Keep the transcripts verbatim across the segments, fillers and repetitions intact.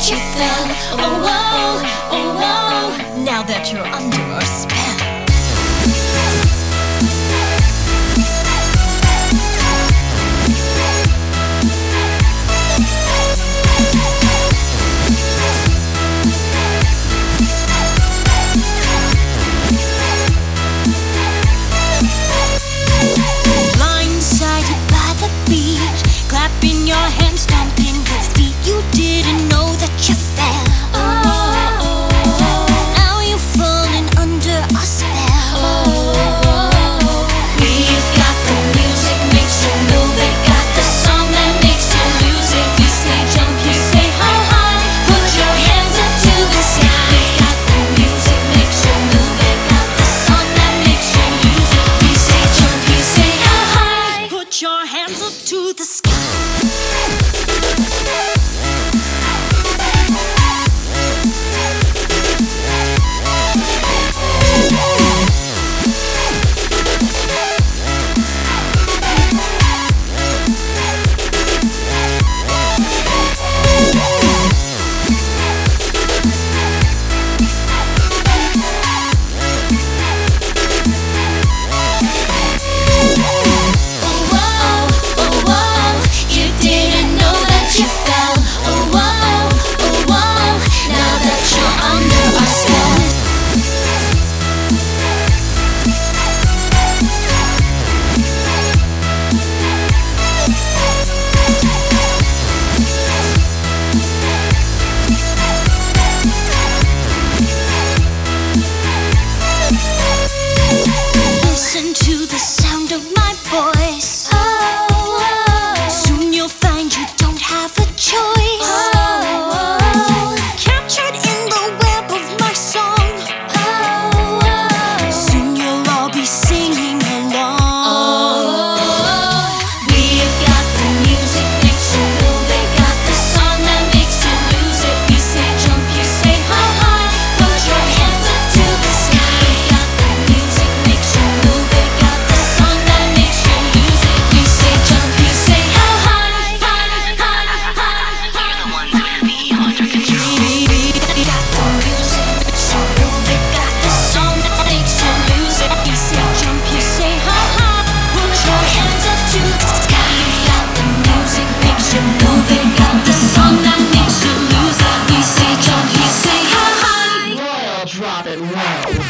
you fell. Oh, whoa, oh, whoa. Now that you're under our spell. Blindsided by the beat, clapping your hands, stomping your feet. You didn't know that you fell. Oh, now you're falling under a spell. Oh, we've got the music, makes you move it. Got the song that makes you lose it. You say jump, you say how high. Put your hands up to the sky. We've got the music, makes you move it. Got the song that makes you lose it. You say jump, you say how high. Put your hands up to the sky. Listen to the sound of my voice. Oh, soon you'll find you don't have a choice. Oh, captured in the web of my song. Oh, soon you'll all be singing along. Oh, we've got the music, makes you move it. Got the song that makes you lose it. You say jump, you say how high. Put your hands up to the sky. We've got the music, makes you move it. Got the song that makes you lose it. You say jump, you say how high. High, high, high. You're the one putting me under control. We got the music, makes you move it. Got the song that makes you lose it. You say jump, you say how high. Put your hands up to the sky. We got the music, makes you move it. Got the song that makes you lose it. You say jump, you say how high. Royal, drop it low.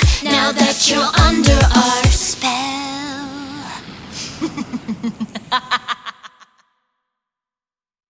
You're under our spell.